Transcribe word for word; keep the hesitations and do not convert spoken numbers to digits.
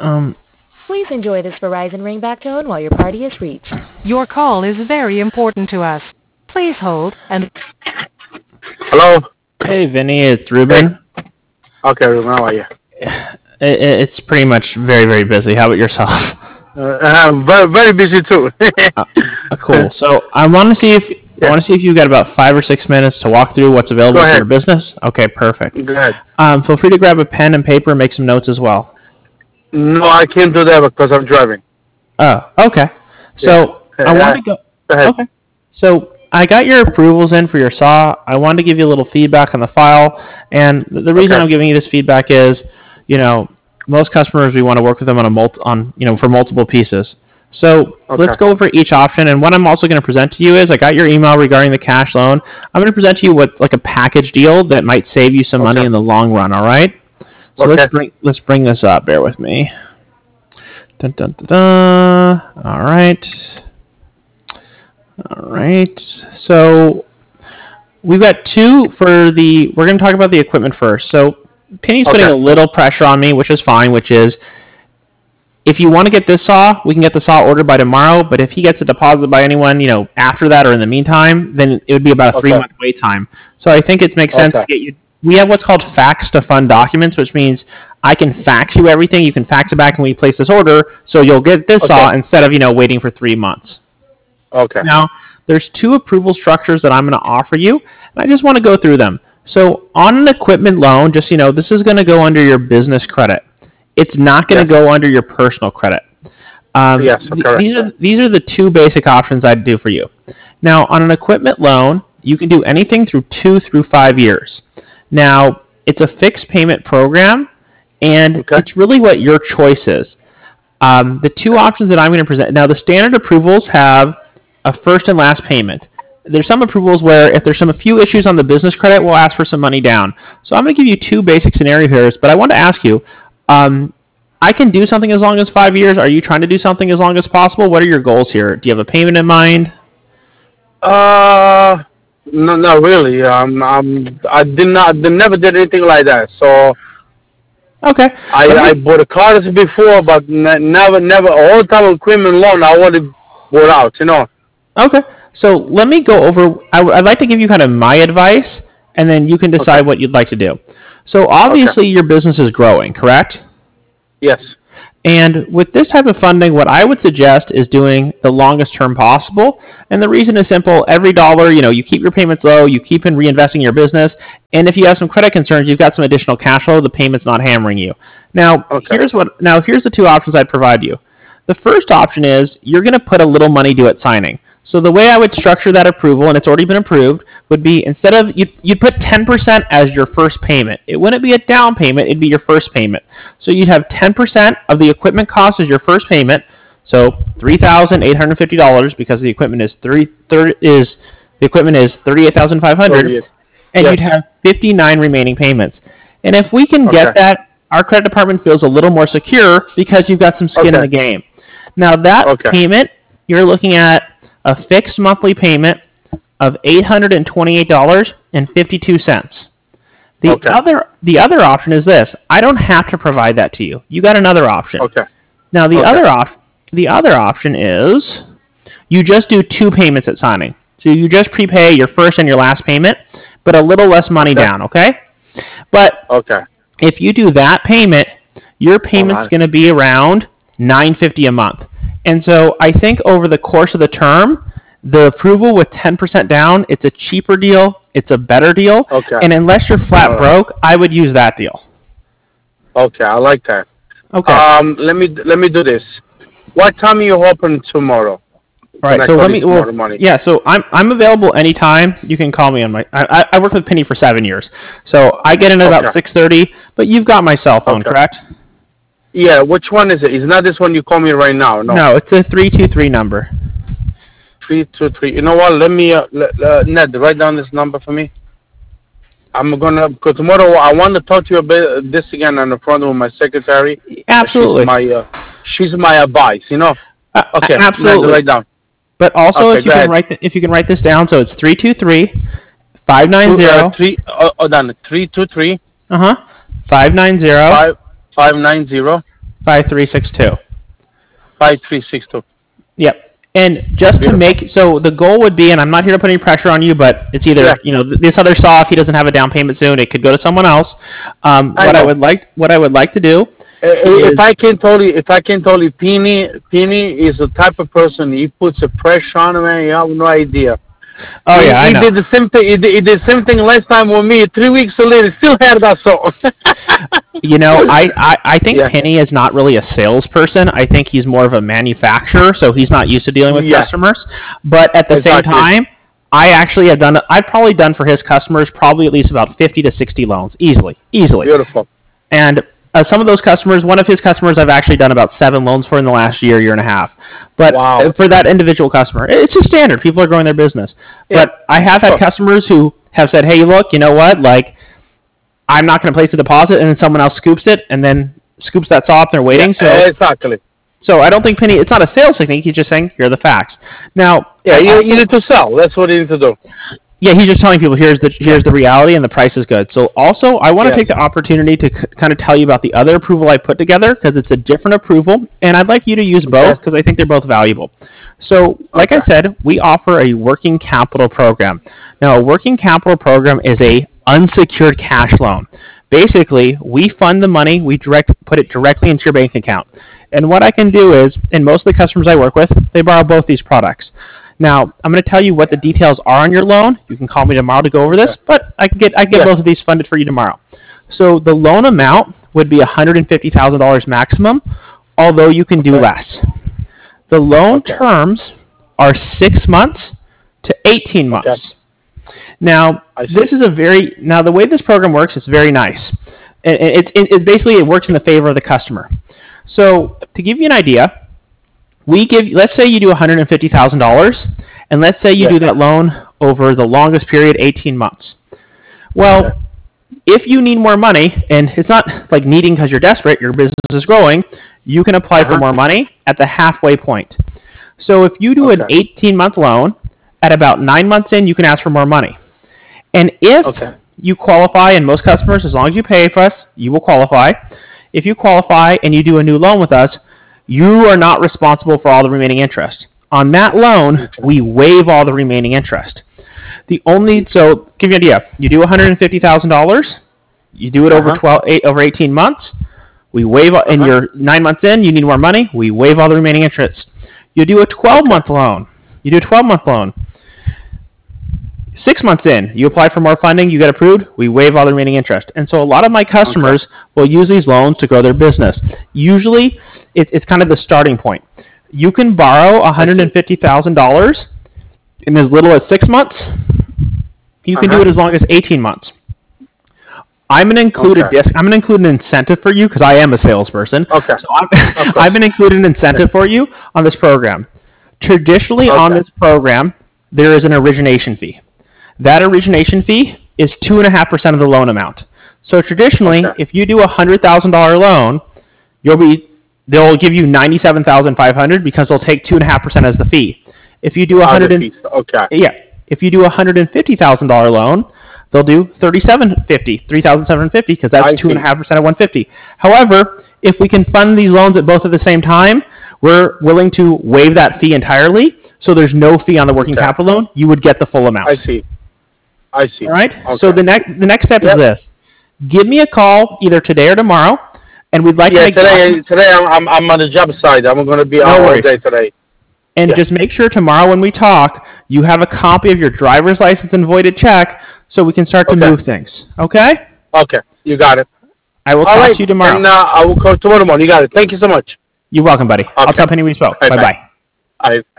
Um, Please enjoy this Verizon ringback tone while your party is reached. Your call is very important to us. Please hold and... Hello? hey, Vinny, it's Ruben. Hey. Okay, Ruben, how are you? It, it's pretty much very, very busy. How about yourself? Uh, I'm very, very busy too. uh, cool. So I want to see if yeah. I want to see if you've got about five or six minutes to walk through what's available for your business. Okay, perfect. Go ahead. Um, feel free to grab a pen and paper and make some notes as well. No, I can't do that because I'm driving. Oh, okay. So yeah. I want to go. Go ahead. Okay. So I got your approvals in for your saw. I wanted to give you a little feedback on the file, and the reason okay. I'm giving you this feedback is, you know, most customers we want to work with them on a multi, on you know for multiple pieces. So okay. let's go over each option. And what I'm also going to present to you is I got your email regarding the cash loan. I'm going to present to you what like a package deal that might save you some okay. money in the long run. All right. So okay. let's bring let's bring this up. Bear with me. Dun, dun, dun, dun. All right. All right. So we've got two for the. We're going to talk about the equipment first. So Penny's okay. putting a little pressure on me, which is fine. Which is, if you want to get this saw, we can get the saw ordered by tomorrow. But if he gets a deposit by anyone, you know, after that or in the meantime, then it would be about a okay. three month wait time. So I think it makes sense okay. to get you. We have what's called fax to fund documents, which means I can fax you everything. You can fax it back and we place this order, so you'll get this okay. saw instead of you know waiting for three months. Okay. Now, there's two approval structures that I'm going to offer you, and I just want to go through them. So on an equipment loan, just you know, this is going to go under your business credit. It's not going to yes. go under your personal credit. Um, yes, correct. These are these are the two basic options I'd do for you. Now, on an equipment loan, you can do anything through two through five years. Now, it's a fixed payment program, and okay. it's really what your choice is. Um, the two options that I'm going to present now, the standard approvals have a first and last payment. There's some approvals where if there's some a few issues on the business credit, we'll ask for some money down. So I'm going to give you two basic scenario here, but I want to ask you, um, I can do something as long as five years. Are you trying to do something as long as possible? What are your goals here? Do you have a payment in mind? Uh, no, not really. Um, um, I did not, I never did anything like that. So okay, I, me, I bought a car before, but never, never all time equipment loan. I want to bought out, you know. Okay. So let me go over, I, I'd like to give you kind of my advice, and then you can decide okay. what you'd like to do. So obviously okay. your business is growing, correct? Yes. And with this type of funding, what I would suggest is doing the longest term possible. And the reason is simple. Every dollar, you know, you keep your payments low, you keep in reinvesting in your business, and if you have some credit concerns, you've got some additional cash flow, the payment's not hammering you. Now, okay. here's what. Now, here's the two options I'd provide you. The first option is you're going to put a little money due at signing. So the way I would structure that approval, and it's already been approved, would be instead of, you'd, you'd put ten percent as your first payment. It wouldn't be a down payment, it'd be your first payment. So you'd have ten percent of the equipment cost as your first payment, so three thousand eight hundred fifty dollars because the equipment is thirty, thirty is the equipment is thirty-eight thousand five hundred dollars, and yes. you'd have fifty-nine remaining payments. And if we can okay. get that, our credit department feels a little more secure because you've got some skin okay. in the game. Now that okay. payment, you're looking at a fixed monthly payment of eight hundred twenty-eight dollars and fifty-two cents. The okay. other the other option is this. I don't have to provide that to you. You got another option. Okay. Now the okay. other op- the other option is you just do two payments at signing. So you just prepay your first and your last payment, but a little less money okay. down, okay? But okay. if you do that payment, your payment's going to be around nine hundred fifty dollars a month. And so I think over the course of the term, the approval with ten percent down, it's a cheaper deal, it's a better deal. Okay. And unless you're flat right. broke, I would use that deal. Okay, I like that. Okay. Um, let me let me do this. What time are you open tomorrow? All right. So let me. Well, yeah. So I'm I'm available anytime. You can call me on my. I I worked with Penny for seven years, so I get in at okay. about six thirty. But you've got my cell phone, okay. correct? Yeah, which one is it? It's not this one you call me right now, no? No, it's a three two three number. three two three. You know what? Let me, uh, let, uh, Ned, write down this number for me. I'm going to, because tomorrow I want to talk to you about this again on the phone with my secretary. Absolutely. She's my, uh, she's my advice, you know? Uh, okay, absolutely. Ned, write down. But also, okay, if you can write the, if you can write this down, so it's three two three, five nine zero. Three, uh, hold on, three two three. Uh-huh. five nine zero. Five nine zero five three six two. Five three six two. Yep. And just to make, so the goal would be, and I'm not here to put any pressure on you, but it's either, yeah. you know, this other saw, if he doesn't have a down payment soon, it could go to someone else. Um, I what know. I would like, what I would like to do. If is, I can tell you, if I can tell you, Penny, Penny is the type of person, he puts a pressure on him, man, you have no idea. Oh he, yeah, I he know. did the same thing. He did, he did the same thing last time with me. Three weeks later, still had that saw. You know, I, I, I think yeah. Penny is not really a salesperson. I think he's more of a manufacturer, so he's not used to dealing with yeah. customers. But at the exactly. same time, I actually have done, I've probably done for his customers probably at least about fifty to sixty loans, easily, easily. Beautiful. And uh, some of those customers, one of his customers I've actually done about seven loans for in the last year, year and a half. But wow. for that individual customer, it's just standard. People are growing their business. Yeah. But I have had customers who have said, hey, look, you know what, like, I'm not going to place a deposit, and then someone else scoops it, and then scoops that saw up, and they're waiting. Yeah, so exactly. So I don't think Penny, it's not a sales technique. He's just saying, here are the facts. Now, yeah, you, also, you need to sell. That's what you need to do. Yeah, he's just telling people, here's the here's the reality, and the price is good. So also, I want to yes. take the opportunity to c- kind of tell you about the other approval I put together, because it's a different approval, and I'd like you to use both, because I think they're both valuable. So, like okay. I said, we offer a working capital program. Now, a working capital program is a unsecured cash loan. Basically, we fund the money, we direct put it directly into your bank account. And what I can do is, and most of the customers I work with, they borrow both these products. Now, I'm going to tell you what the details are on your loan. You can call me tomorrow to go over this, but I can get I can get yeah. both of these funded for you tomorrow. So the loan amount would be one hundred fifty thousand dollars maximum, although you can do okay. less. The loan okay. terms are six months to eighteen months. Okay. Now, this is a very now the way this program works is very nice. It, it, it, it basically it works in the favor of the customer. So to give you an idea, we give let's say you do one hundred fifty thousand dollars, and let's say you yeah. do that loan over the longest period, eighteen months. Well, okay. if you need more money, and it's not like needing because you're desperate, your business is growing, you can apply uh-huh. for more money at the halfway point. So if you do okay. an eighteen-month loan, at about nine months in, you can ask for more money. And if okay. you qualify, and most customers, as long as you pay for us, you will qualify. If you qualify and you do a new loan with us, you are not responsible for all the remaining interest. On that loan, okay. we waive all the remaining interest. The only so give you an idea, you do one hundred fifty thousand dollars, you do it uh-huh. over twelve, eight, over eighteen months. We waive, uh-huh. and you're nine months in, you need more money. We waive all the remaining interest. You do a twelve-month okay. loan. You do a twelve-month loan. Six months in, you apply for more funding, you get approved, we waive all the remaining interest. And so a lot of my customers okay. will use these loans to grow their business. Usually, it, it's kind of the starting point. You can borrow one hundred fifty thousand dollars in as little as six months. You can uh-huh. do it as long as eighteen months. I'm going to include okay. a disc. I'm going to include an incentive for you because I am a salesperson. Okay. So I'm, I'm going to include an incentive for you on this program. Traditionally, okay. on this program, there is an origination fee. That origination fee is two and a half percent of the loan amount. So traditionally, okay. if you do a hundred thousand dollar loan, you'll be they'll give you ninety seven thousand five hundred because they'll take two and a half percent as the fee. If you do a hundred and okay, yeah, if you do a hundred and fifty thousand dollar loan, they'll do thirty seven fifty, three thousand seven hundred fifty because that's two and a half percent of one fifty. However, if we can fund these loans at both at the same time, we're willing to waive that fee entirely. So there's no fee on the working okay. capital loan. You would get the full amount. I see. I see. All right. Okay. So the next the next step yep. is this: give me a call either today or tomorrow, and we'd like yeah, to make today. Documents. Today I'm, I'm I'm on the job site. I'm going to be out all day today. And yeah. just make sure tomorrow when we talk, you have a copy of your driver's license and voided check, so we can start to okay. move things. Okay. Okay. You got it. I will all talk right. to you tomorrow. And uh, I will call tomorrow morning. You got it. Thank you so much. You're welcome, buddy. Okay. I'll tell Penny we spoke. Bye bye. Bye.